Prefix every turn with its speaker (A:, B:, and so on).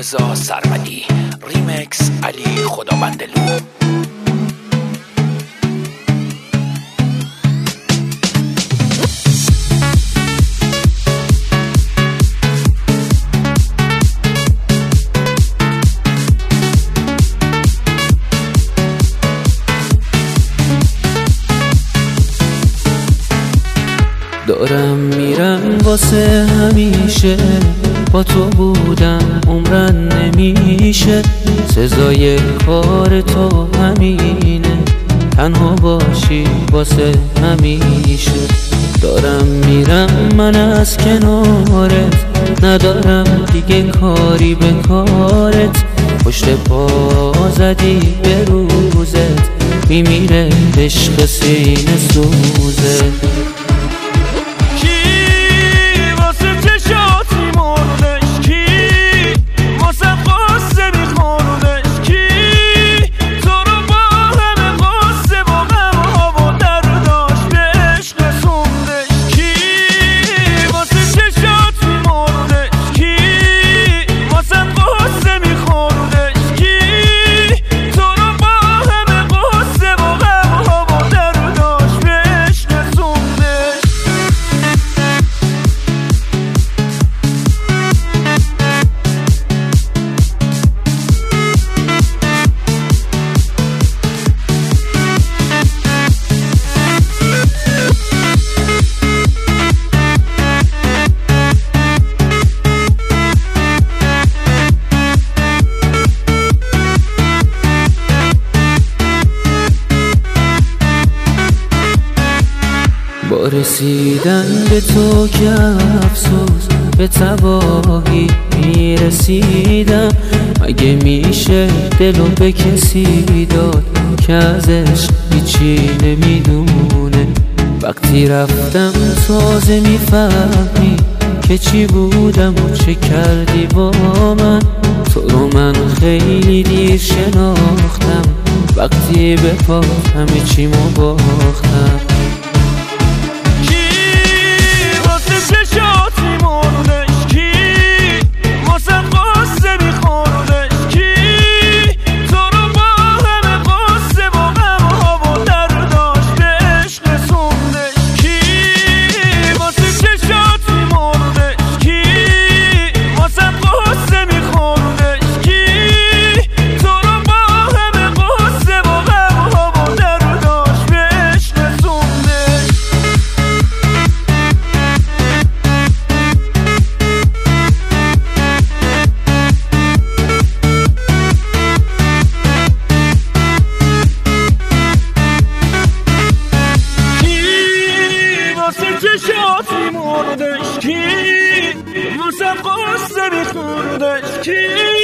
A: رضا سرمدی، ریمکس علی خدابندلو.
B: دارم میرم واسه همیشه، با تو بودم عمرن نمیشه، سزای کار تو همینه، تنها باشی واسه همیشه. دارم میرم من از کنارت، ندارم دیگه کاری به کارت، پشت پا زدی به روزت، میمیره عشق سینه سوزت. با رسیدن به تو که افسوس به تباهی میرسیدم، مگه میشه دلو به کسی داد که ازش هیچی نمیدونه؟ وقتی رفتم تازه میفهمی که چی بودم و چه کردی با من. تو رو من خیلی دیر شناختم، وقتی به پات همه چیمو باختم.
C: چشاتی مردش کی واسه قصه میخوردش کی